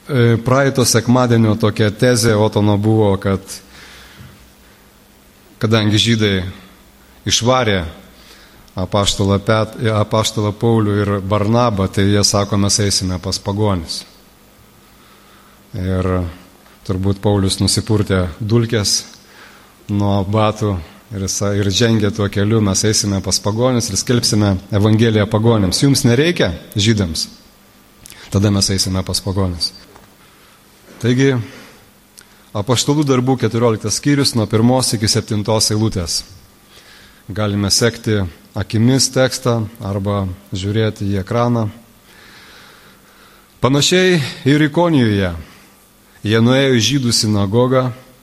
praeito sekmadienio tokia tezė Otono buvo, kad kadangi žydai išvarė apaštalą Paulių ir Barnabą, tai jie sako, mes eisime pas pagonis. Ir turbūt Paulius nusipurtė dulkes nuo batų ir žengė tuo keliu, mes eisime pas pagonis ir skelbsime Evangeliją pagonims. Jums nereikia žydams? Tada mes eisime pas pagonis. Taigi, Apaštalų darbų 14 skyrius nuo 1 iki 7 eilutės. Galime sekti akimis tekstą arba žiūrėti į ekraną. Panašiai ir Ikonijoje. Jie nuėjo į žydų sinagogą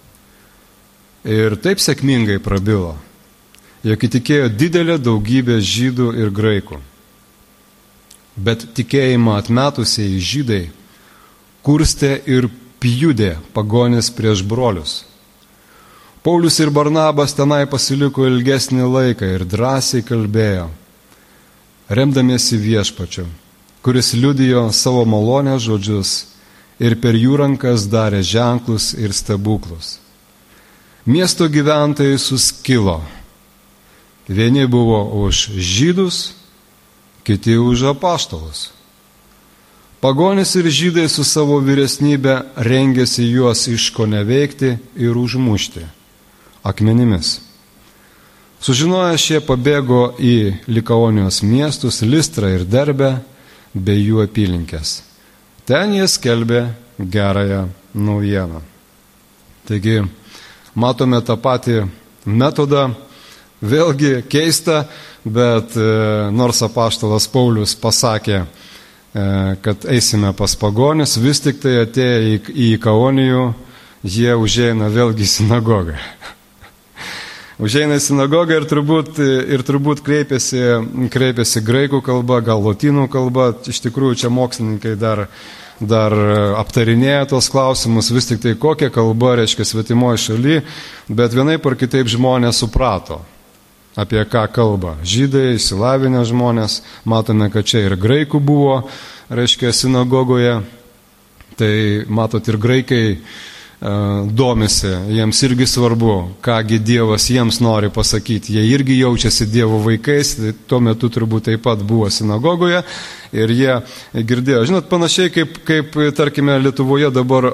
ir taip sėkmingai prabilo, jog įtikėjo didelė daugybė žydų ir graikų. Bet tikėjimą atmetusieji žydai kurstė ir pjudė pagonis prieš brolius. Paulius ir Barnabas tenai pasiliko ilgesnį laiką ir drąsiai kalbėjo, remdamiesi viešpačiu, kuris liudijo savo malonę žodžius ir per jų rankas darė ženklus ir stebuklus. Miesto gyventojai suskilo. Vieni buvo už žydus, kiti už apaštalus. Pagonis ir žydai su savo vyresnybe rengėsi juos iškoneveikti ir užmušti akmenimis. Sužinoję šie pabėgo į Likaonijos miestus, Listrą ir Derbę bei jų apylinkės. Ten jie skelbė gerąją naujieną. Taigi, matome tą patį metodą, vėlgi keista, bet nors apaštalas Paulius pasakė, kad eisime pas pagonis, vis tik tai atėję į Ikaonijų, jie užeina vėlgi į sinagogą. Užeina į sinagogą ir turbūt kreipiasi graikų kalba, gal lotynų kalba. Iš tikrųjų, čia mokslininkai dar aptarinėja tos klausimus, vis tik tai kokia kalba reiškia svetimoje šaly, bet vienaip ar kitaip žmonės suprato, apie ką kalba. Žydai, išsilavinę žmonės, matome, kad čia ir graikų buvo, reiškia, sinagogoje, tai matot ir graikai domisi, jiems irgi svarbu, kągi Dievas jiems nori pasakyti, jie irgi jaučiasi Dievo vaikais, tai tuo metu turbūt taip pat buvo sinagogoje ir jie girdėjo. Žinot, panašiai kaip tarkime, Lietuvoje dabar,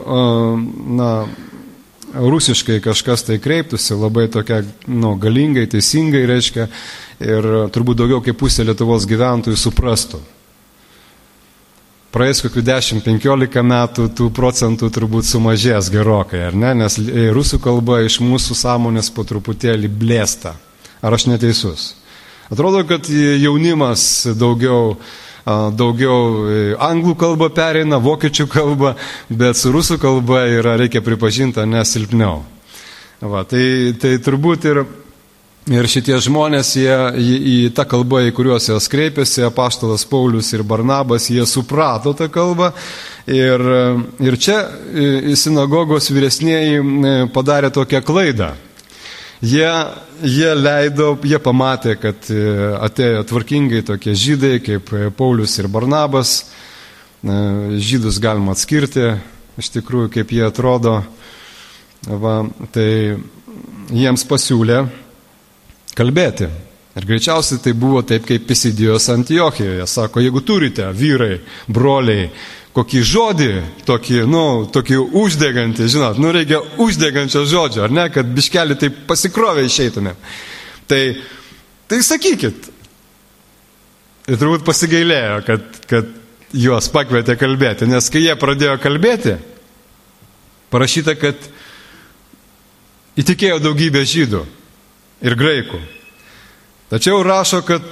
rusiškai kažkas tai kreiptųsi, labai tokia, galingai, teisingai, reiškia, ir turbūt daugiau kaip pusė Lietuvos gyventojų suprastų. Praeis kokių 10-15 metų tų procentų turbūt sumažės gerokai, ar ne? Nes rusų kalba iš mūsų sąmonės po truputėlį blėsta. Ar aš neteisus? Atrodo, kad jaunimas daugiau anglų kalbą pereina, vokiečių kalbą, bet su rusų kalba yra, reikia pripažinti, nesilpniau. Va, tai turbūt ir šitie žmonės, jie į tą kalbą, į kuriuos jos kreipėsi, apaštalas Paulius ir Barnabas, jie suprato tą kalbą ir čia sinagogos vyresnieji padarė tokią klaidą. Jie pamatė, kad atėjo tvarkingai tokie žydai, kaip Paulius ir Barnabas. Žydus galima atskirti, iš tikrųjų, kaip jie atrodo. Va, tai jiems pasiūlė kalbėti. Ir greičiausiai tai buvo taip, kaip Pisidijos Antiochijoje. Sako, jeigu turite, vyrai, broliai, kokį žodį, tokį uždegantį, žinot, reikia uždegančio žodžio, ar ne, kad biškelį taip pasikrovę išeitume. Tai sakykit. Ir turbūt pasigailėjo, kad juos pakvietė kalbėti, nes kai jie pradėjo kalbėti, parašyta, kad įtikėjo daugybė žydų ir graikų. Tačiau rašo, kad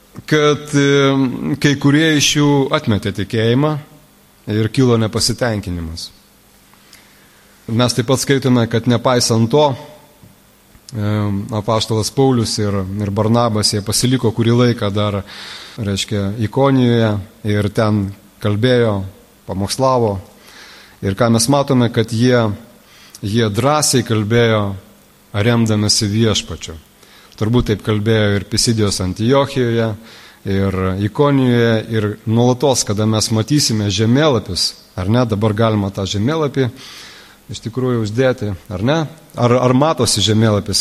kai kurie iš jų atmetė tikėjimą ir kilo nepasitenkinimas. Mes taip pat skaitome, kad nepaisant to, apaštalas Paulius ir Barnabas, jie pasiliko kurį laiką dar, reiškia, Ikonijoje ir ten kalbėjo, pamokslavo. Ir ką mes matome, kad jie drąsiai kalbėjo, remdamasi viešpačiu. Turbūt taip kalbėjo ir Pisidijos Antiochijoje, ir Ikonijoje, ir nuolatos, kada mes matysime žemėlapius, ar ne? Dabar galima tą žemėlapį iš tikrųjų uždėti, ar ne? Ar matosi žemėlapis?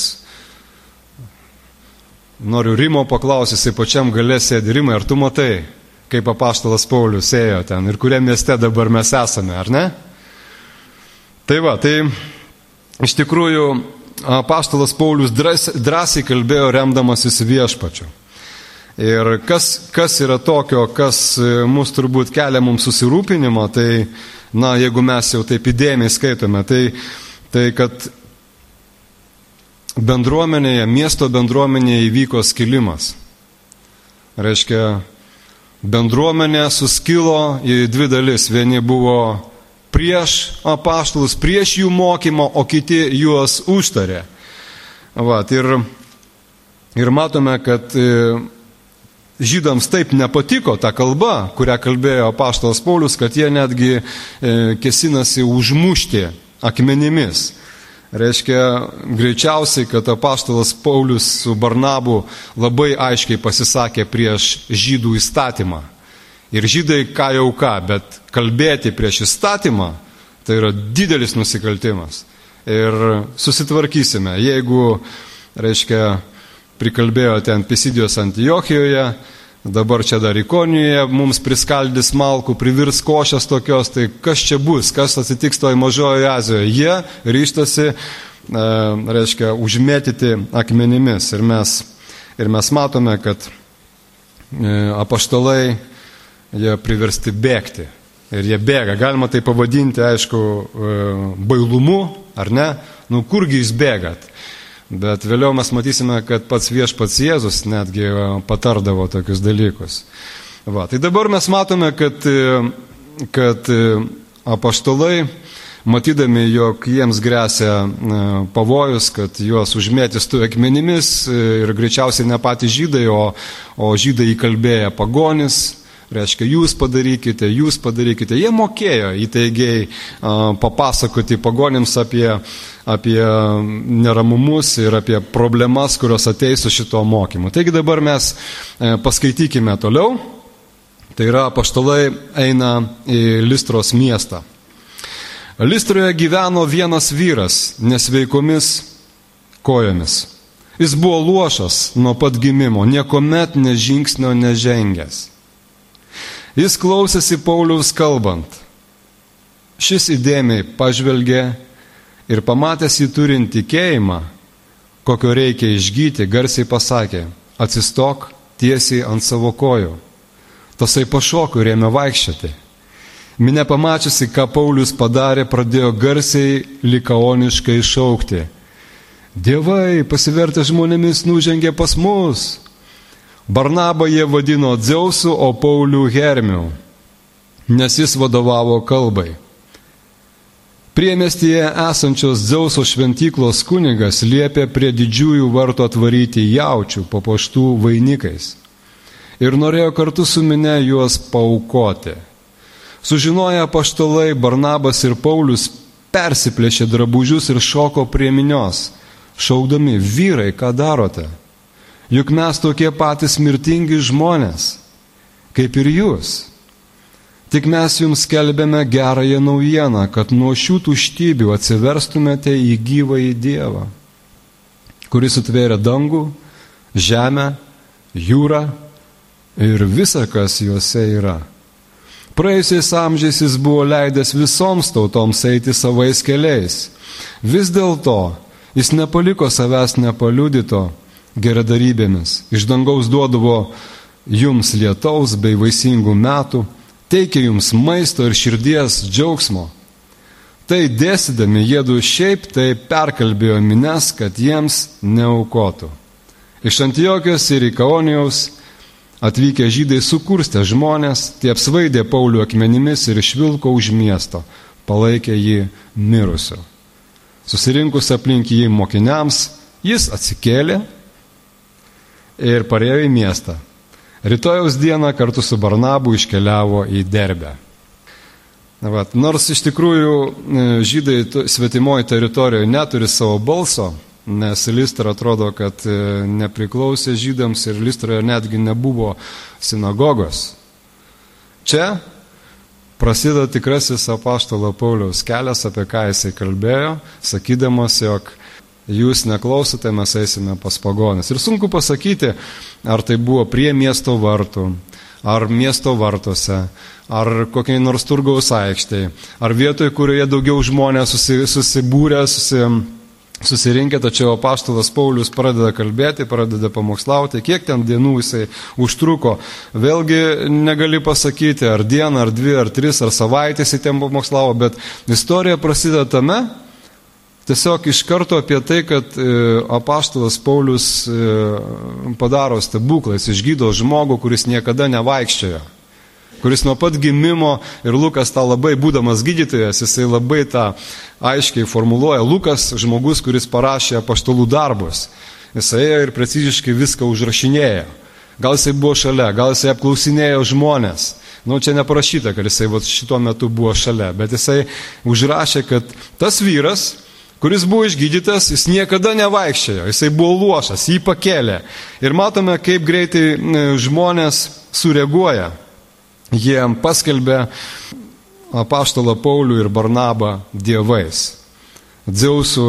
Noriu Rimo paklausyti, jisai pačiam gale sėdi. Rimai, ar tu matai, kaip apaštalas Paulius ėjo ten ir kuriam mieste dabar mes esame, ar ne? Tai va, tai iš tikrųjų apaštalas Paulius drąsiai kalbėjo remdamasis viešpačiu. Ir kas yra tokio, kas mus turbūt kelia mums susirūpinimo, tai, jeigu mes jau taip įdėmiai skaitome, tai kad bendruomenėje, miesto bendruomenėje įvyko skilimas. Reiškia, bendruomenė suskilo į dvi dalis. Vieni buvo prieš apaštalus, prieš jų mokymą, o kiti juos užtarė. Ir matome, kad žydams taip nepatiko ta kalba, kurią kalbėjo apaštalas Paulius, kad jie netgi kesinasi užmušti akmenimis. Reiškia, greičiausiai, kad apaštalas Paulius su Barnabu labai aiškiai pasisakė prieš žydų įstatymą. Ir žydai ką jau ką, bet kalbėti prieš įstatymą, tai yra didelis nusikaltimas. Ir susitvarkysime, jeigu, reiškia, prikalbėjo ten Pisidijos Antiochijoje, dabar čia dar Ikonijoje mums priskaldys malkų, privirs košės tokios, tai kas čia bus, kas atsitiks toj Mažojoje Azijoje? Jie ryžtasi, reiškia, užmėtyti akmenimis. Ir mes matome, kad apaštalai, jie priversti bėgti. Ir jie bėga. Galima tai pavadinti, aišku, bailumu, ar ne? Kurgi jūs bėgat? Bet vėliau mes matysime, kad pats viešpats Jėzus netgi patardavo tokius dalykus. Tai dabar mes matome, kad apaštalai, matydami, jog jiems gresia pavojus, kad juos užmėtys tų akmenimis ir greičiausiai ne patys žydai, o žydai įkalbėję pagonis, reiškia, jūs padarykite. Jie mokėjo įtaigiai papasakoti pagonims apie neramumus ir apie problemas, kurios ateis su šito mokymu. Taigi dabar mes paskaitykime toliau. Tai yra, apaštalai eina į Listros miestą. Listroje gyveno vienas vyras nesveikomis kojomis. Jis buvo luošas nuo pat gimimo, niekuomet nė žingsnio nežengęs. Jis klausėsi Pauliaus kalbant. Šis įdėmiai pažvelgė ir pamatęs jį turint tikėjimą, kokio reikia išgyti, garsiai pasakė, atsistok tiesiai ant savo kojų. Tasai pašoko ir ėmė vaikščioti. Minia pamačiusi, ką Paulius padarė, pradėjo garsiai likaoniškai šaukti. Dievai, pasivertę žmonėmis, nužengė pas mus. Barnabą jie vadino Dzeusu, o Paulių Hermiu, nes jis vadovavo kalbai. Priemiestyje esančios Dzeuso šventyklos kunigas liepė prie didžiųjų vartų atvaryti jaučių papuoštų vainikais ir norėjo kartu su minia juos paaukoti. Sužinoję apaštalai, Barnabas ir Paulius persiplėšė drabužius ir šoko prie minios, šaukdami, vyrai, ką darote? Juk mes tokie patys mirtingi žmonės, kaip ir jūs. Tik mes jums skelbėme gerąją naujieną, kad nuo šių tuštybių atsiverstumėte į gyvąjį Dievą, kuris sutvėrė dangų, žemę, jūrą ir visa, kas juose yra. Praėjusiais amžiais jis buvo leidęs visoms tautoms eiti savais keliais. Vis dėlto jis nepaliko savęs nepaliudyto geradarybėmis. Iš dangaus duodavo jums lietaus bei vaisingų metų, teikė jums maisto ir širdies džiaugsmo. Tai dėstydami jiedu šiaip tai perkalbėjo mines, kad jiems neaukotų. Iš Antiochijos ir Ikaonijaus atvykę žydai sukurstė žmonės, tie apsvaidė Paulių akmenimis ir išvilko už miesto, palaikė jį mirusiu. Susirinkus aplink jį mokiniams, jis atsikėlė ir parėjo į miestą. Rytojaus dieną kartu su Barnabu iškeliavo į Derbę. Nors iš tikrųjų žydai svetimoje teritorijoje neturi savo balso, nes Listra atrodo, kad nepriklausė žydams ir Listroje netgi nebuvo sinagogos. Čia prasideda tikrasis apaštalo Pauliaus kelias, apie ką jisai kalbėjo, sakydamas, jog jūs neklausote, mes eisime pas pagonis. Ir sunku pasakyti, ar tai buvo prie miesto vartų, ar miesto vartuose, ar kokiai nors turgaus aikštėje, ar vietoje, kurioje daugiau žmonės susibūrė, susirinkę, tačiau apaštalas Paulius pradeda kalbėti, pradeda pamokslauti, kiek ten dienų jisai užtruko. Vėlgi negali pasakyti, ar dieną, ar 2, ar 3, ar savaitės jisai ten pamokslavo, bet istorija prasideda tame, tiesiog iš karto apie tai, kad apaštalas Paulius padaro stebuklą, jis išgydo žmogų, kuris niekada nevaikščiojo, kuris nuo pat gimimo, ir Lukas tą labai, būdamas gydytojas, jisai labai tą aiškiai formuluoja. Lukas, žmogus, kuris parašė apaštalų darbus, jisai ir preciziškai viską užrašinėjo. Gal jisai buvo šalia, gal jisai apklausinėjo žmonės. Čia neparašyta, kad jisai šituo metu buvo šalia, bet jisai užrašė, kad tas vyras, kuris buvo išgydytas, jis niekada nevaikščiojo, jisai buvo luošas, jį pakėlė. Ir matome, kaip greitai žmonės sureaguoja. Jie paskelbė apaštalą Paulių ir Barnabą dievais, Dzeusu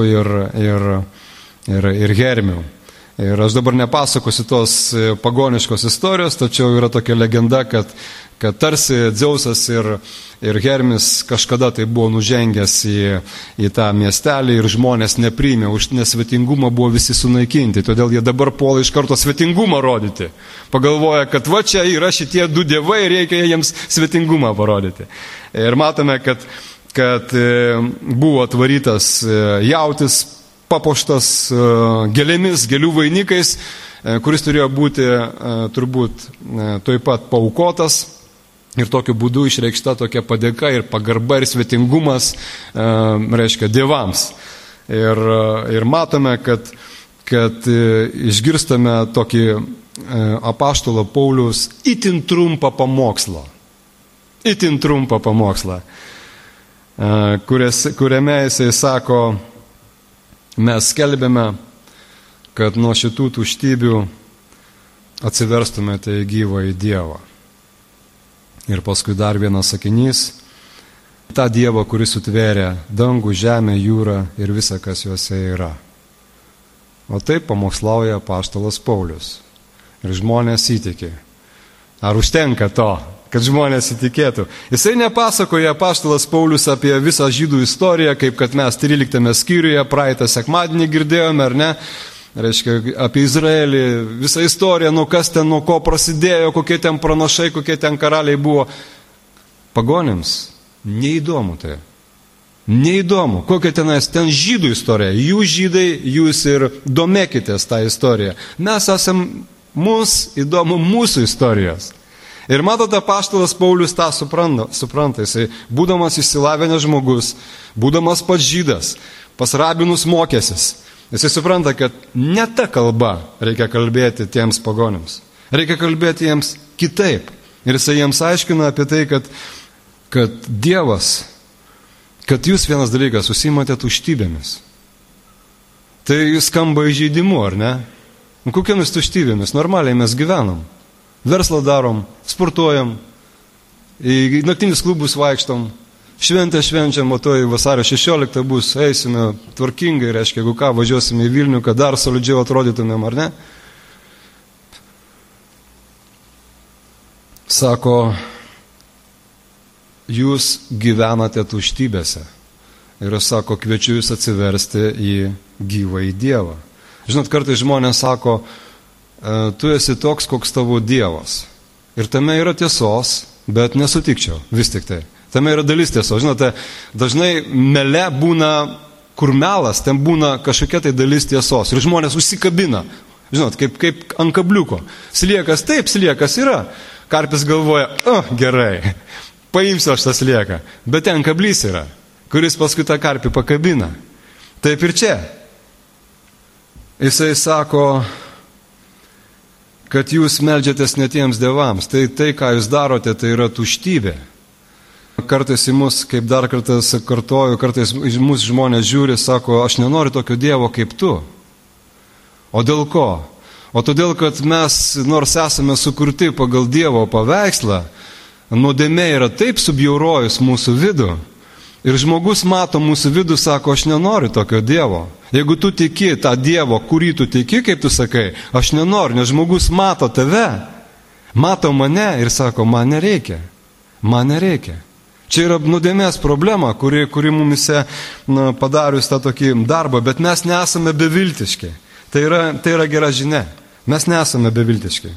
ir Hermiu. Ir aš dabar nepasakosiu tos pagoniškos istorijos, tačiau yra tokia legenda, kad tarsi Dzeusas ir Hermis kažkada tai buvo nužengęs į tą miestelį ir žmonės nepriėmė, už nesvetingumą buvo visi sunaikinti, todėl jie dabar puola iš karto svetingumą rodyti. Pagalvoja, kad va čia yra šitie 2 dievai ir reikia jiems svetingumą parodyti. Ir matome, kad buvo atvarytas jautis, papuoštas gėlėmis, gėlių vainikais, kuris turėjo būti turbūt tuoj pat paaukotas. Ir tokiu būdu išreikšta tokia padėka ir pagarba ir svetingumas, reiškia, dievams. Ir matome, kad išgirstame tokį apaštalo Pauliaus itin trumpą pamokslą. Itin trumpą pamokslą, kuriame jisai sako, mes skelbėme, kad nuo šitų tuštybių atsiverstumėte į gyvąjį Dievą. Ir paskui dar vienas sakinys, tą Dievą, kuris sutvėrė dangų, žemę, jūrą ir visą, kas juose yra. O taip pamokslauja apaštalas Paulius. Ir žmonės įtikė. Ar užtenka to, kad žmonės įtikėtų? Jisai nepasakoja apaštalas Paulius apie visą žydų istoriją, kaip kad mes 13 skyriuje praeitą sekmadienį girdėjome, ar ne? Reiškia, apie Izraelį, visą istoriją, kas ten, nuo ko prasidėjo, kokie ten pranašai, kokie ten karaliai buvo. Pagonėms neįdomu tai. Neįdomu, kokia ten žydų istorija. Jūs žydai, jūs ir domėkitės tą istoriją. Mums įdomu mūsų istorijos. Ir matote, apaštalas Paulius tą supranta. Jisai, būdamas išsilavinęs žmogus, būdamas pats žydas, pas rabinus mokęsis, jisai supranta, kad ne ta kalba reikia kalbėti tiems pagonims. Reikia kalbėti jiems kitaip. Ir jisai jiems aiškina apie tai, kad Dievas, kad jūs vienas dalykas užsiimate tuštybėmis. Tai skamba įžeidimu, ar ne? Kokiamis tuštybėmis? Normaliai mes gyvenam. Verslą darom, sportuojam, į naktinius klubus vaikštom, šventę švenčiam, o to į vasario 16 bus, eisime tvarkingai, reiškia, jeigu ką, važiuosime į Vilnių, kad dar solidžiau atrodytumėm, ar ne? Sako, jūs gyvenate tuštybėse. Ir aš sako, kviečiu jūs atsiversti į gyvąjį Dievą. Žinot, kartais žmonės sako, tu esi toks, koks tavo Dievas. Ir tame yra tiesos, bet nesutikčiau, vis tik tai. Tame yra dalis tiesos. Žinote, dažnai mele būna, kur melas, ten būna kažkokia tai dalis tiesos. Ir žmonės užsikabina. Žinot, kaip ant kabliuko. Sliekas, taip, sliekas yra. Karpis galvoja, gerai, paimsiu aš tą slieką. Bet ten kablys yra, kuris paskui tą karpį pakabina. Taip ir čia. Jisai sako, kad jūs meldžiatės netiems dievams. Tai, ką jūs darote, tai yra tuštybė. Kartais į mus, kaip dar kartais kartoju, kartais į mus žmonės žiūri, sako, aš nenoriu tokio Dievo kaip tu. O dėl ko? O todėl, kad mes, nors esame sukurti pagal Dievo paveikslą, nuodėmė yra taip subjaurojus mūsų vidų. Ir žmogus mato mūsų vidų, sako, aš nenoriu tokio Dievo. Jeigu tu tiki tą Dievo, kurį tu tiki, kaip tu sakai, aš nenoriu, nes žmogus mato tave, mato mane ir sako, man nereikia. Čia yra nuodėmės problema, kuri mumise padarius tą tokį darbą, bet mes nesame beviltiški. Tai yra gera žinia. Mes nesame beviltiški.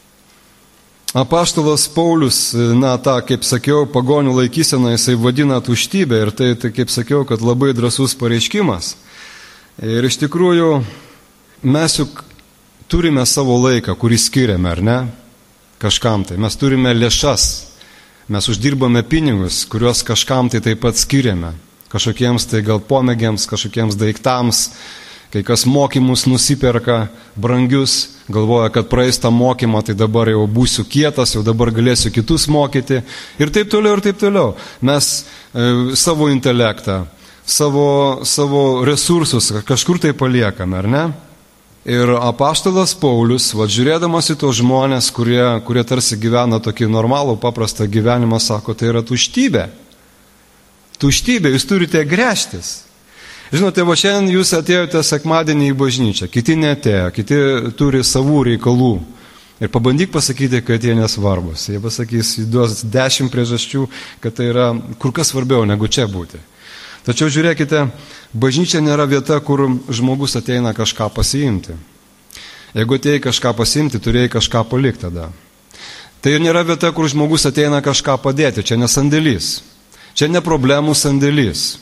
Apaštalas Paulius, tą, kaip sakiau, pagonių laikyseną jisai vadina tuštybę ir tai, kaip sakiau, kad labai drąsus pareiškimas. Ir iš tikrųjų, mes juk turime savo laiką, kurį skiriame, ar ne? Kažkam tai. Mes turime lėšas, mes uždirbame pinigus, kuriuos kažkam tai taip pat skiriame. Kažkokiems tai gal pomėgiams, kažkokiems daiktams. Kai kas mokymus nusiperka brangius, galvoja, kad praeis tą mokymą, tai dabar jau būsiu kietas, jau dabar galėsiu kitus mokyti. Ir taip toliau. Mes savo intelektą, savo resursus kažkur tai paliekame, ar ne? Ir apaštalas Paulius, žiūrėdamas į tos žmonės, kurie tarsi gyvena tokį normalų, paprastą gyvenimą, sako, tai yra tuštybė. Tuštybė, jūs turite gręžtis. Žinote, šiandien jūs atėjote sekmadienį į bažnyčią, kiti neatėjo, kiti turi savų reikalų. Ir pabandyk pasakyti, kad jie nesvarbus. Jie pasakys, duos 10 priežasčių, kad tai yra kur kas svarbiau negu čia būti. Tačiau žiūrėkite, bažnyčia nėra vieta, kur žmogus ateina kažką pasiimti. Jeigu atėjai kažką pasiimti, turėjai kažką palikti tada. Tai nėra vieta, kur žmogus ateina kažką padėti. Čia ne sandėlys. Čia ne problemų sandėlys.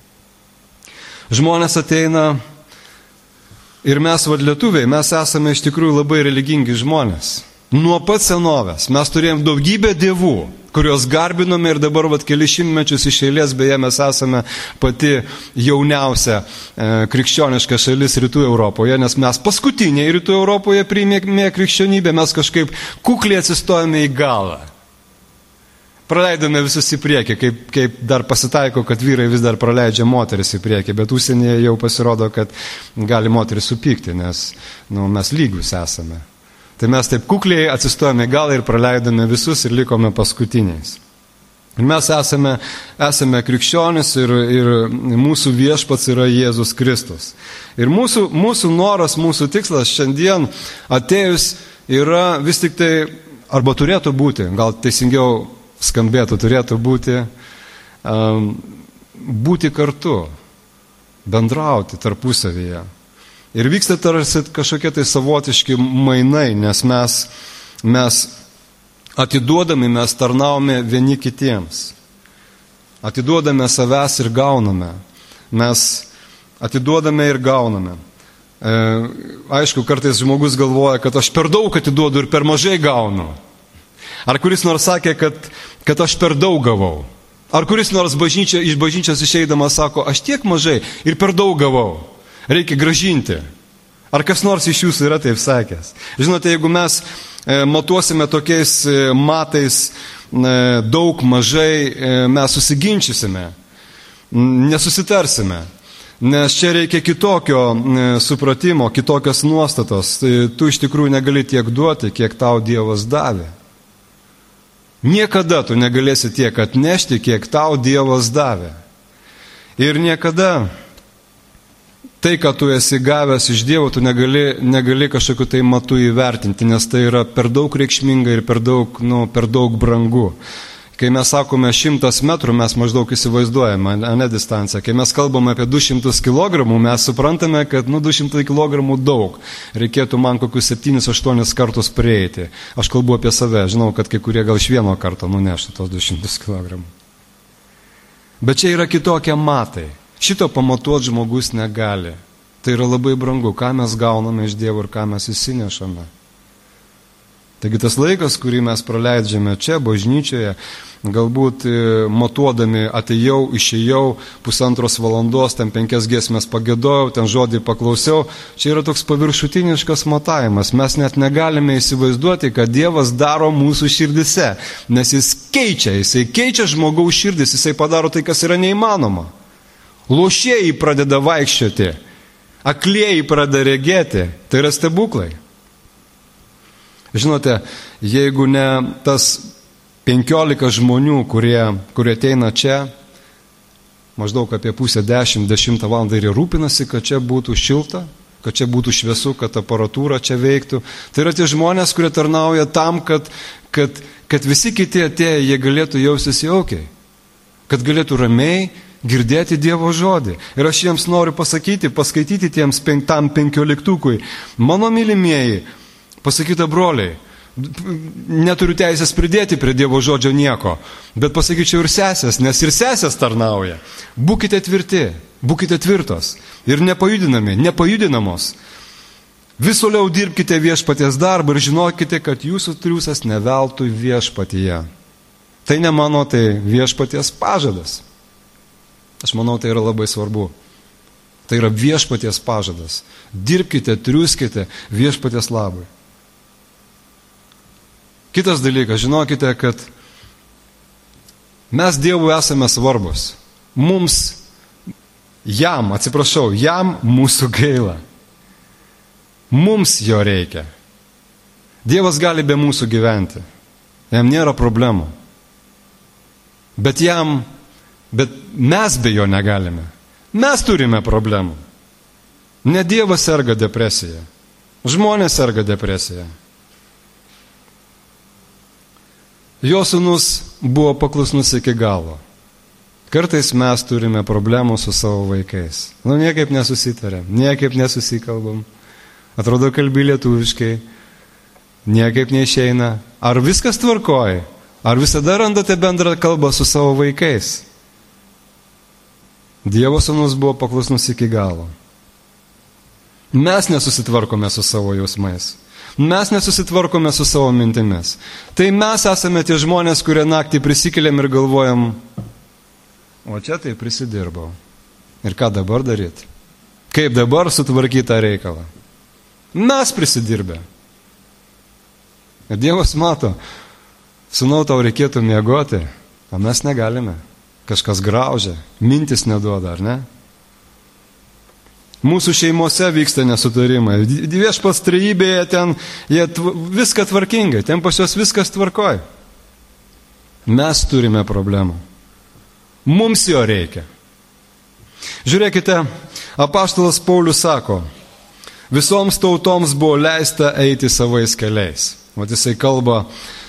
Žmonės ateina ir mes, lietuviai, mes esame iš tikrųjų labai religingi žmonės. Nuo pat senovės mes turėjom daugybę dievų, kuriuos garbinome ir dabar kelius šimtmečius iš eilės, beje, mes esame pati jauniausia krikščioniška šalis Rytų Europoje, nes mes paskutiniai Rytų Europoje priėmėme krikščionybę, mes kažkaip kukliai atsistojame į galą. Praleidome visus į priekį, kaip dar pasitaiko, kad vyrai vis dar praleidžia moteris į priekį, bet užsienyje jau pasirodo, kad gali moteris supykti, nes mes lygus esame. Tai mes taip kukliai atsistojame į galą ir praleidome visus ir likome paskutiniais. Ir mes esame krikščionis ir mūsų viešpats yra Jėzus Kristus. Ir mūsų noras, mūsų tikslas šiandien atėjus yra vis tik tai, arba turėtų būti, gal teisingiau skambėtų, turėtų būti kartu, bendrauti tarpusavyje. Ir vyksta tarsi kažkokie tai savotiški mainai, nes mes atiduodami, mes tarnaujame vieni kitiems. Atiduodame savęs ir gauname. Mes atiduodame ir gauname. Aišku, kartais žmogus galvoja, kad aš per daug atiduodu ir per mažai gaunu. Ar kuris nors sakė, kad aš per daug gavau? Ar kuris nors iš bažnyčios išeidamas sako, aš tiek mažai ir per daug gavau? Reikia grąžinti. Ar kas nors iš jūsų yra taip sakęs? Žinote, jeigu mes matuosime tokiais matais daug, mažai, mes susiginčysime, nesusitarsime. Nes čia reikia kitokio supratimo, kitokios nuostatos. Tu iš tikrųjų negali tiek duoti, kiek tau Dievas davė. Niekada tu negalėsi tiek atnešti, kiek tau Dievas davė. Ir niekada tai, ką tu esi gavęs iš Dievo, tu negali kažkokiu tai matu įvertinti, nes tai yra per daug reikšminga ir per daug brangu. Kai mes sakome 100 metrų, mes maždaug įsivaizduojame, ne distanciją. Kai mes kalbame apie 200 kg, mes suprantame, kad 200 kg daug. Reikėtų man kokius 7-8 kartus prieiti. Aš kalbu apie save, žinau, kad kai kurie gal iš vieno karto nuneštų tos 200 kg. Bet čia yra kitokie matai. Šito pamatuoti žmogus negali. Tai yra labai brangu, ką mes gauname iš Dievo ir ką mes įsinešame. Taigi tas laikas, kurį mes praleidžiame čia, bažnyčioje, galbūt matuodami atėjau, išėjau, 1,5 valandos, ten 5 giesmes pagėdojau, ten žodį paklausiau, čia yra toks paviršutiniškas matavimas. Mes net negalime įsivaizduoti, kad Dievas daro mūsų širdise, nes jisai keičia žmogaus širdis, jisai padaro tai, kas yra neįmanoma. Lošėjai pradeda vaikščioti, aklieji pradeda regėti, tai yra stebuklai. Žinote, jeigu ne tas 15 žmonių, kurie ateina čia, maždaug apie 9:30 valandą ir rūpinasi, kad čia būtų šilta, kad čia būtų šviesu, kad aparatūra čia veiktų. Tai yra tie žmonės, kurie tarnauja tam, kad visi kiti atėję, jie galėtų jaustis jaukiai, kad galėtų ramiai girdėti Dievo žodį. Ir aš jiems noriu paskaityti tam 15-ukui. Mano mylimieji, pasakyta broliai, neturiu teisės pridėti prie Dievo žodžio nieko, bet pasakyčiau ir sesės, nes ir sesės tarnauja. Būkite tvirti, būkite tvirtos ir nepajudinamos. Vis toliau dirbkite viešpaties darbą ir žinokite, kad jūsų triūsas ne veltui viešpatyje. Tai ne mano, tai viešpaties pažadas. Aš manau, tai yra labai svarbu. Tai yra viešpaties pažadas. Dirbkite, triūskite viešpaties labui. Kitas dalykas, žinokite, kad mes Dievui esame svarbus. Jam mūsų gaila. Mums jo reikia. Dievas gali be mūsų gyventi. Jam nėra problemų. Bet mes be jo negalime. Mes turime problemų. Ne Dievas serga depresija. Žmonės serga depresija. Jo sūnus buvo paklusnus iki galo. Kartais mes turime problemų su savo vaikais. Niekaip nesusitarėm, niekaip nesusikalbam. Atrodo, kalbi lietuviškai, niekaip neišeina. Ar viskas tvarkoja? Ar visada randate bendrą kalbą su savo vaikais? Dievo sūnus buvo paklusnus iki galo. Mes nesusitvarkome su savo jausmais. Mes nesusitvarkome su savo mintimis. Tai mes esame tie žmonės, kurie naktį prisikeliam ir galvojam, o čia tai prisidirbau. Ir ką dabar daryti? Kaip dabar sutvarkyti tą reikalą? Mes prisidirbę. Ir Dievas mato, sūnau, tau reikėtų miegoti, o mes negalime. Kažkas graužia, mintis neduoda, ar ne? Mūsų šeimose vyksta nesutarimai. Viešpats trejybėje ten viską tvarkingai, ten pas juos viskas tvarkoj. Mes turime problemų. Mums jo reikia. Žiūrėkite, apaštalas Paulius sako, visoms tautoms buvo leista eiti savais keliais. Vat jisai kalba,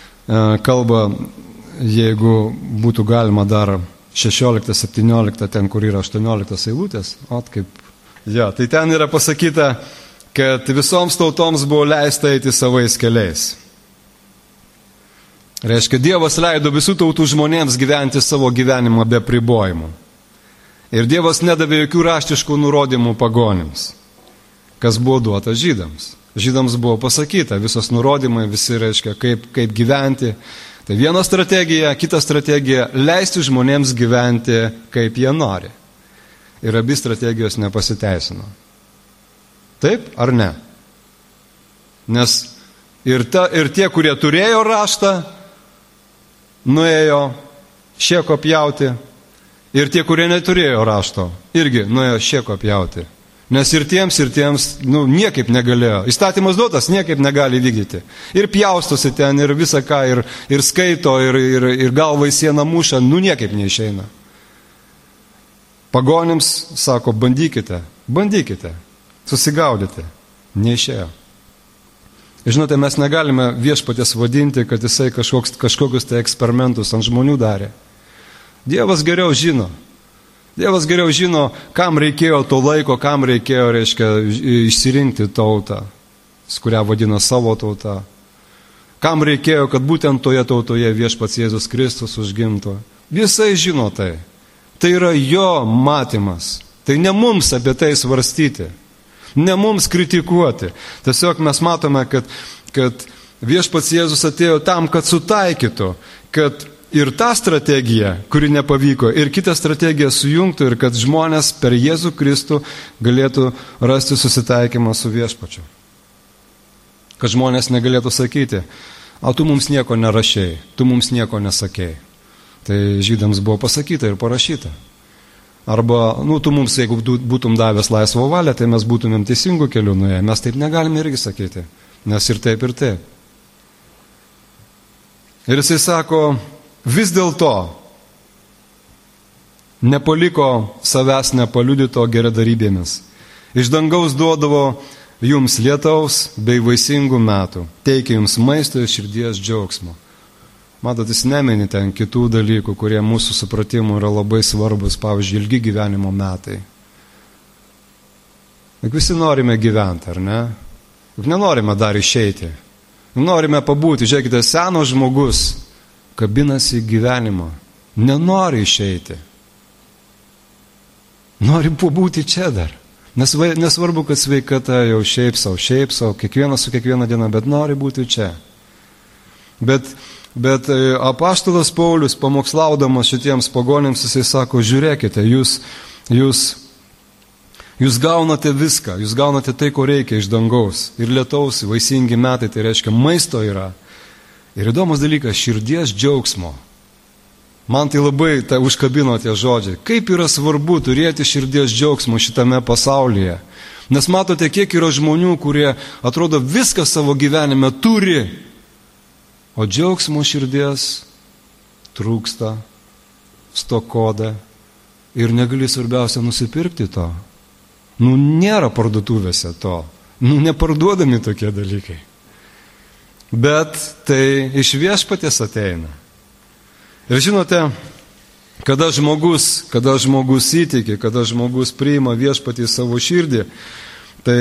jeigu būtų galima dar 16-17, ten kur yra 18 eilutės, tai ten yra pasakyta, kad visoms tautoms buvo leista eiti savais keliais. Reiškia, Dievas leido visų tautų žmonėms gyventi savo gyvenimą be pribojimų. Ir Dievas nedavė jokių raštiškų nurodymų pagonims, kas buvo duota žydams. Žydams buvo pasakyta, visos nurodymai, visi reiškia, kaip gyventi. Tai viena strategija, kita strategija – leisti žmonėms gyventi, kaip jie nori. Ir abi strategijos nepasiteisino. Taip ar ne? Nes ir tie, kurie turėjo raštą, nuėjo šėko pjauti, ir tie, kurie neturėjo rašto, irgi nuėjo šėko pjauti. Nes ir tiems, niekaip negalėjo. Įstatymas duotas, niekaip negali vykdyti. Ir pjaustosi ten, ir visą ką, ir skaito, ir galvą į sieną muša, niekaip neišeina. Pagonims sako, bandykite, susigaudyti. Neišėjo. Žinote, mes negalime viešpaties vadinti, kad jisai kažkokius tai eksperimentus ant žmonių darė. Dievas geriau žino. Dievas geriau žino, kam reikėjo to laiko, kam reikėjo, išsirinkti tautą, kurią vadina savo tauta. Kam reikėjo, kad būtent toje tautoje viešpats Jėzus Kristus užgimtų. Visai žino tai. Tai yra jo matymas. Tai ne mums apie tai svarstyti. Ne mums kritikuoti. Tiesiog mes matome, kad viešpats Jėzus atėjo tam, kad sutaikytų, kad ir tą strategiją, kuri nepavyko, ir kitą strategiją sujungtų, ir kad žmonės per Jėzų Kristų galėtų rasti susitaikymą su viešpačiu. Kad žmonės negalėtų sakyti, tu mums nieko nerašėjai, tu mums nieko nesakėjai. Tai žydams buvo pasakyta ir parašyta. Arba, tu mums, jeigu būtum davęs laisvą valią, tai mes būtumėm teisingų kelių nuėję. Mes taip negalime irgi sakyti, nes ir taip, ir taip. Ir jisai sako, vis dėlto nepaliko savęs nepaliudyto geradarybėmis. Iš dangaus duodavo jums lietaus bei vaisingų metų, teikia jums maisto ir širdies džiaugsmo. Matot, jis nemini ten kitų dalykų, kurie mūsų supratimu yra labai svarbus, pavyzdžiui, ilgi gyvenimo metai. Juk visi norime gyventi, ar ne? Juk nenorime dar išeiti. Norime pabūti. Žiūrėkite, senas žmogus kabinasi į gyvenimą. Nenori išeiti. Nori pabūti čia dar. Nesvarbu, kad sveikata jau šiaip sau, kiekvienas su kiekviena diena, bet nori būti čia. Bet apaštalas Paulius, pamokslaudamas šitiems pagonims, jisai sako, žiūrėkite, jūs gaunate viską, jūs gaunate tai, ko reikia iš dangaus. Ir lietaus, vaisingi metai, tai reiškia maisto yra. Ir įdomus dalykas, širdies džiaugsmo. Man tai labai užkabino tie žodžiai. Kaip yra svarbu turėti širdies džiaugsmo šitame pasaulyje. Nes matote, kiek yra žmonių, kurie atrodo viską savo gyvenime turi, o džiaugsmo širdies trūksta, stokoda ir negali svarbiausia nusipirkti to. Nėra parduotuvėse to. Neparduodami tokie dalykai. Bet tai iš viešpaties ateina. Ir žinote, kada žmogus įtiki, kada žmogus priima viešpatį į savo širdį, tai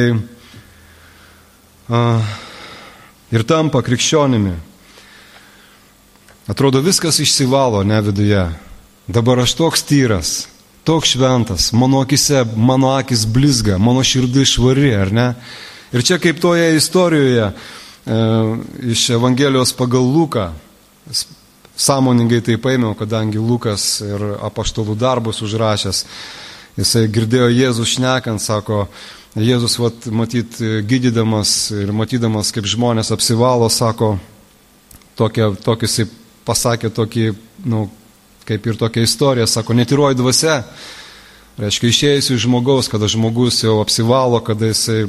ir tampa krikščionimi. Atrodo, viskas išsivalo, ne viduje. Dabar aš toks tyras, toks šventas, mano akis blizga, mano širdis švari, ar ne? Ir čia kaip toje istorijoje iš Evangelijos pagal Luką, sąmoningai tai paėmiau, kadangi Lukas ir apaštalų darbus užrašęs, jisai girdėjo Jėzų šnekant, sako, Jėzus matyt gydydamas ir matydamas, kaip žmonės apsivalo, sako, tokį jisai pasakė tokį, kaip ir tokia istorija, sako, netyroji dvasia, reiškia išėjusi iš žmogaus, kada žmogus jau apsivalo, kada jisai,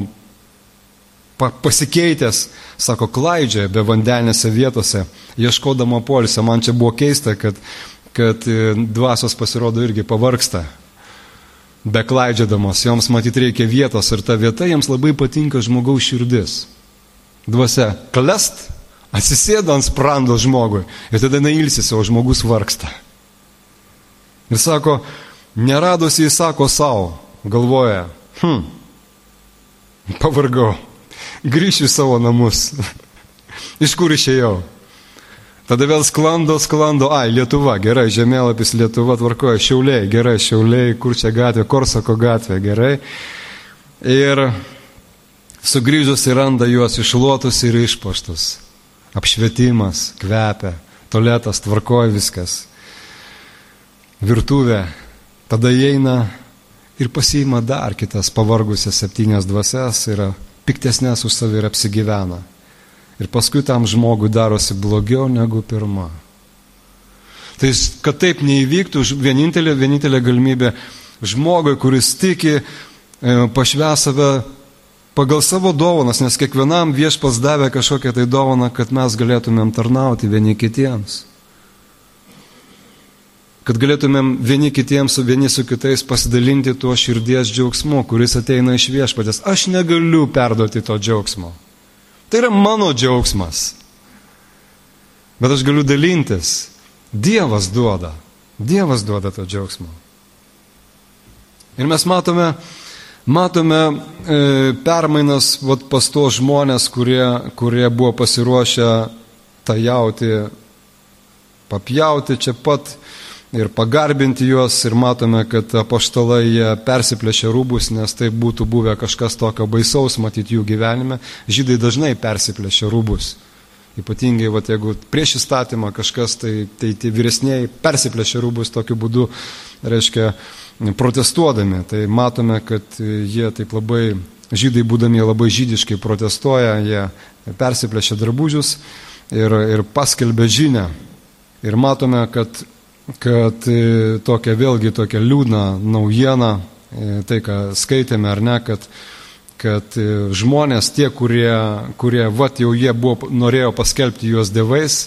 pasikeitęs, sako, klaidžia be vandenėse vietose, ieškodama poilsio. Man čia buvo keista, kad dvasios pasirodo irgi pavargsta, be klaidžiadamos. Joms matyt reikia vietos ir ta vieta jiems labai patinka žmogaus širdis. Dvasia klest, atsisėda ant sprando žmogui ir tada neilsisi, o žmogus vargsta. Ir sako, neradosi jis sako savo, galvoja, pavargau. Grįšiu į savo namus. Iš kur išėjau? Tada vėl sklando, Lietuva, gerai, žemėlapis Lietuva, tvarkoja, Šiauliai, gerai, Šiauliai, kur čia gatvė, Korsako gatvė, gerai. Ir sugrįžus ir randa juos išluotus ir išpuoštus. Apšvietimas, kvepia, tualetas, tvarkoja viskas. Virtuvė, tada įeina ir pasiima dar kitas pavargusias 7 dvasias ir piktesnės už savį ir apsigyvena. Ir paskui tam žmogui darosi blogiau negu pirma. Tai, kad taip neįvyktų, vienintelė galimybė žmogui, kuris tiki, pašvęs save pagal savo dovanas, nes kiekvienam viešpats davė kažkokią tai dovaną, kad mes galėtumėm tarnauti vieni kitiems. Kad galėtumėm vieni su kitais pasidalinti tuo širdies džiaugsmu, kuris ateina iš viešpatės. Aš negaliu perduoti to džiaugsmo. Tai yra mano džiaugsmas. Bet aš galiu dalintis. Dievas duoda to džiaugsmo. Ir mes matome permainas pas to žmonės, kurie buvo pasiruošę tajauti, papjauti čia pat ir pagarbinti juos, ir matome, kad apaštalai jie persiplėšė rūbus, nes tai būtų buvę kažkas tokio baisaus matyti jų gyvenime. Žydai dažnai persiplėšė rūbus. Ypatingai, jeigu prieš įstatymą kažkas, tai vyresnieji persiplėšė rūbus tokiu būdu, reiškia, protestuodami. Tai matome, kad jie taip labai, žydai būdami labai žydiškai protestuoja, jie persiplėšė drabužius ir paskelbė žinią. Ir matome, kad tokia liūdna naujiena, tai ką skaitėme ar ne, kad žmonės tie, kurie jau jie norėjo paskelbti juos dievais,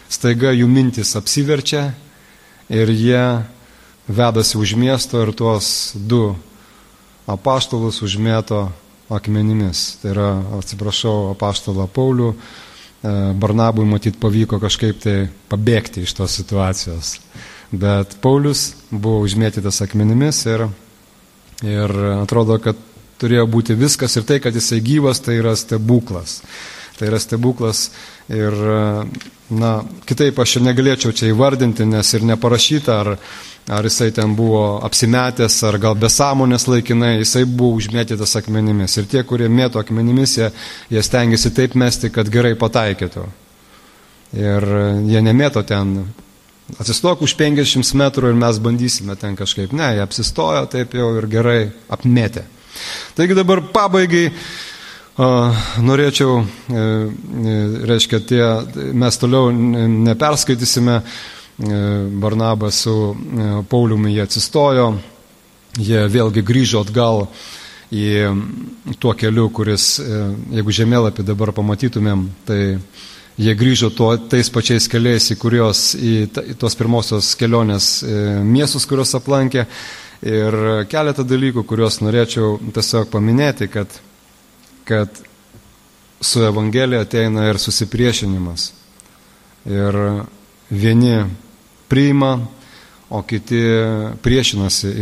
staiga jų mintis apsiverčia ir jie vedasi už miesto ir tuos 2 apaštalus užmėto akmenimis. Tai yra, atsiprašau, apaštalą Paulių, Barnabui matyt pavyko kažkaip tai pabėgti iš tos situacijos. Bet Paulius buvo užmėtytas akmenimis ir atrodo, kad turėjo būti viskas ir tai, kad jisai gyvas, tai yra stebuklas. Tai yra stebuklas ir, kitaip aš ir negalėčiau čia įvardinti, nes ir neparašyta, ar jisai ten buvo apsimetęs, ar gal be sąmonės laikinai, jisai buvo užmėtytas akmenimis. Ir tie, kurie mėto akmenimis, jie stengiasi taip mesti, kad gerai pataikytų. Ir jie nemėto ten, atsistok už 50 metrų ir mes bandysime ten kažkaip. Ne, jie apsistojo taip jau ir gerai apmėtė. Taigi dabar pabaigai norėčiau, reiškia, mes toliau neperskaitysime, Barnabas su Pauliumi jie atsistojo, jie vėlgi grįžo atgal į tuo keliu, kuris, jeigu žemėlapį dabar pamatytumėm, tai jie grįžo tais pačiais keliais, į tos pirmosios kelionės miestus, kuriuos aplankė. Ir keletą dalykų, kuriuos norėčiau tiesiog paminėti, kad su Evangelija ateina ir susipriešinimas. Ir vieni priima, o kiti priešinasi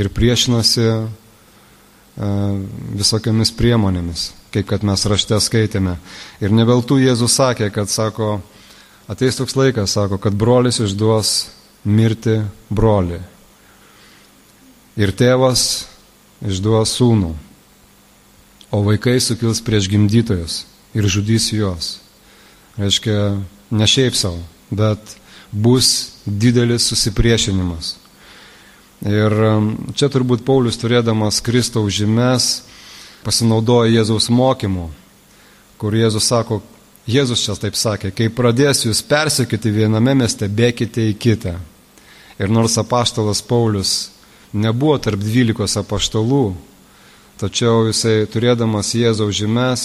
visokiamis priemonėmis, kaip kad mes rašte skaitėme. Ir ne veltui Jėzus sakė, ateis toks laikas, kad brolis išduos mirti brolį. Ir tėvas išduos sūnų, o vaikai sukils prieš gimdytojus ir žudys juos. Reiškia, ne šiaip savo, bet bus didelis susipriešinimas. Ir čia turbūt Paulius, turėdamas Kristaus žymes, pasinaudoja Jėzaus mokymu, kur Jėzus sako, Jėzus čia taip sakė, kai pradės jūs persekioti viename mieste, bėkite į kitą. Ir nors apaštalas Paulius nebuvo tarp 12 apaštalų, tačiau jisai, turėdamas Jėzaus žymes,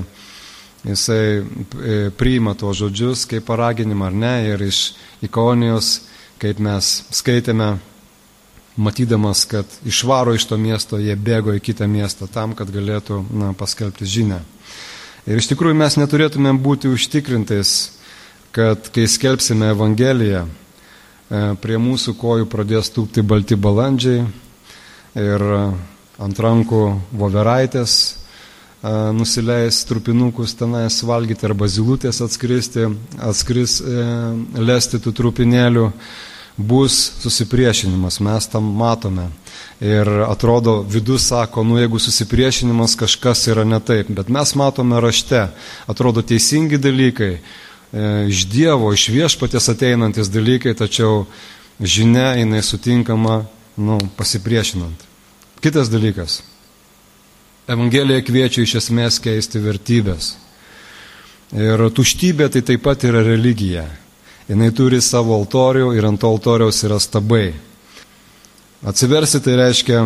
jisai priima tuos žodžius kaip paraginimą, ar ne, ir iš Ikonijos, kaip mes skaitėme, matydamas, kad išvaro iš to miesto, jie bėgo į kitą miestą tam, kad galėtų paskelbti žinią. Ir iš tikrųjų mes neturėtumėm būti užtikrintais, kad kai skelbsime Evangeliją, prie mūsų kojų pradės tūpti balti balandžiai ir ant rankų voveraitės nusileis trupinukus tenais valgyti arba zylutės atskris lesti tų trupinėlių, bus susipriešinimas, mes tam matome. Ir atrodo, vidus sako, jeigu susipriešinimas, kažkas yra ne taip, bet mes matome rašte, atrodo teisingi dalykai, iš Dievo, iš viešpaties ateinantis dalykai, tačiau žinia jinai sutinkama, pasipriešinant. Kitas dalykas. Evangelija kviečia iš esmės keisti vertybės. Ir tuštybė tai taip pat yra religija. Jinai turi savo altorių ir ant altoriaus yra stabai. Atsiversi tai reiškia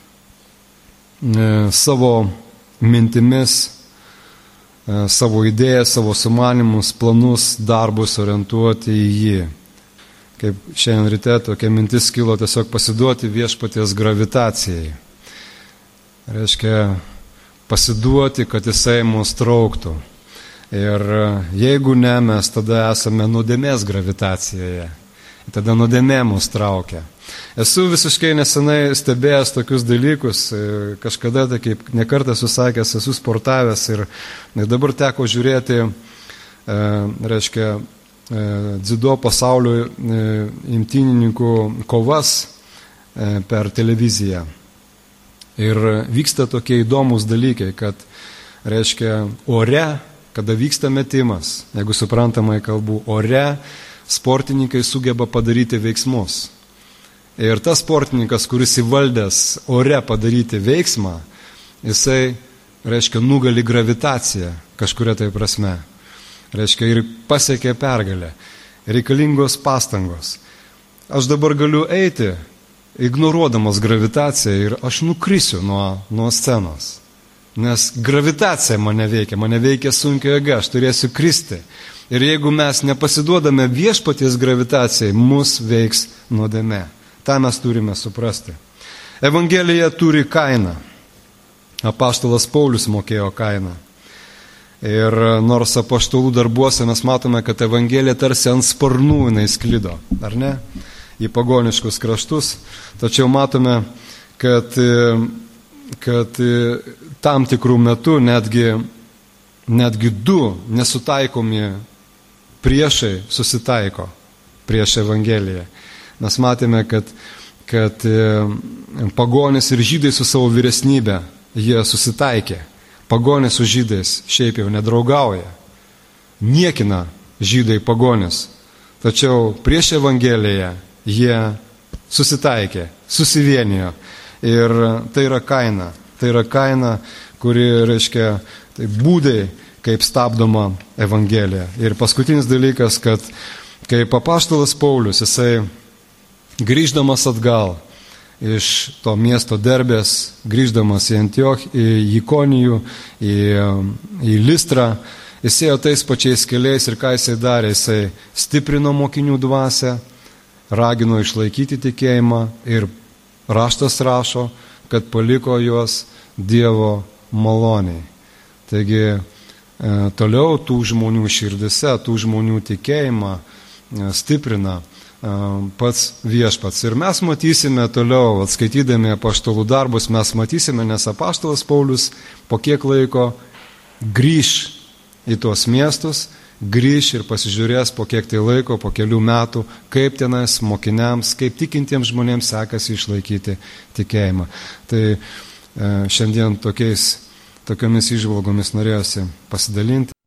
savo mintimis, savo idėjas, savo sumanimus, planus, darbus orientuoti į jį. Kaip šiandien ryte tokia mintis kilo tiesiog pasiduoti viešpaties gravitacijai. Reiškia pasiduoti, kad jisai mus trauktų. Ir jeigu ne, mes tada esame nuodėmės gravitacijoje. Tada nuodėmė mus traukia. Esu visiškai nesenai stebėjęs tokius dalykus, kažkada, tai kaip nekartą susakęs, esu sportavęs ir dabar teko žiūrėti, reiškia, dziudo pasaulio imtynininkų kovas per televiziją. Ir vyksta tokie įdomus dalykai, kad, reiškia, ore, kada vyksta metimas, jeigu suprantamai kalbu, ore sportininkai sugeba padaryti veiksmus. Ir tas sportininkas, kuris įvaldęs ore padaryti veiksmą, jisai, reiškia, nugali gravitaciją kažkuria tai prasme. Reiškia, ir pasiekė pergalę. Reikalingos pastangos. Aš dabar galiu eiti, ignoruodamas gravitaciją ir aš nukrisiu nuo scenos. Nes gravitacija mane veikia sunkio jėga, aš turėsiu kristi. Ir jeigu mes nepasiduodame viešpaties gravitacijai, mus veiks nuodėmė. Ta mes turime suprasti. Evangelija turi kainą. Apaštalas Paulius mokėjo kainą. Ir nors apaštalų darbuose mes matome, kad Evangelija tarsi ant sparnų jinai sklido, ar ne? Į pagoniškus kraštus. Tačiau matome, kad tam tikrų metų netgi du nesutaikomi priešai susitaiko prieš Evangeliją. Mes matėme, kad pagonis ir žydai su savo vyresnybe, jie susitaikė. Pagonis su žydais šiaip jau nedraugauja. Niekina žydai pagonis. Tačiau prieš Evangeliją jie susitaikė, susivienijo. Ir tai yra kaina. Tai yra kaina, kuri reiškia tai būdai, kaip stabdoma Evangelija. Ir paskutinis dalykas, kad kaip apaštalas Paulius, jisai grįždamas atgal iš to miesto Derbės, grįždamas į į Ikonijų, į Listrą, jis ėjo tais pačiais keliais ir ką jisai darė, jisai stiprino mokinių dvasią, ragino išlaikyti tikėjimą ir raštas rašo, kad paliko juos Dievo maloniai. Taigi toliau tų žmonių širdise, tų žmonių tikėjimą stiprina pats viešpats. Ir mes matysime toliau, atskaitydami apaštalų darbus, mes matysime, nes apaštalas Paulius po kiek laiko grįš į tuos miestus, grįš ir pasižiūrės po kiek tai laiko, po kelių metų, kaip tenais mokiniams, kaip tikintiems žmonėms sekasi išlaikyti tikėjimą. Tai šiandien tokiomis įžvalgomis norėjosi pasidalinti.